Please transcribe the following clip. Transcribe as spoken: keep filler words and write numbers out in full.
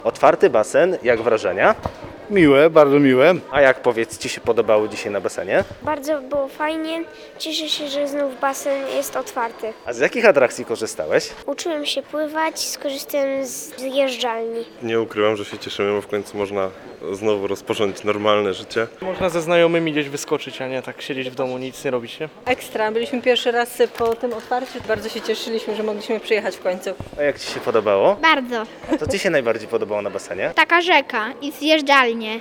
Otwarty basen, jak wrażenia? Miłe, bardzo miłe. A jak powiedz, Ci się podobało dzisiaj na basenie? Bardzo było fajnie. Cieszę się, że znów basen jest otwarty. A z jakich atrakcji korzystałeś? Uczyłem się pływać, skorzystałem z zjeżdżalni. Nie ukrywam, że się cieszymy, bo w końcu można znowu rozpocząć normalne życie. Można ze znajomymi gdzieś wyskoczyć, a nie tak siedzieć w domu, nic nie robić, nie? Ekstra, byliśmy pierwszy raz po tym otwarciu. Bardzo się cieszyliśmy, że mogliśmy przyjechać w końcu. A jak Ci się podobało? Bardzo. Co Ci się najbardziej podobało na basenie? Taka rzeka i zjeżdżalnie.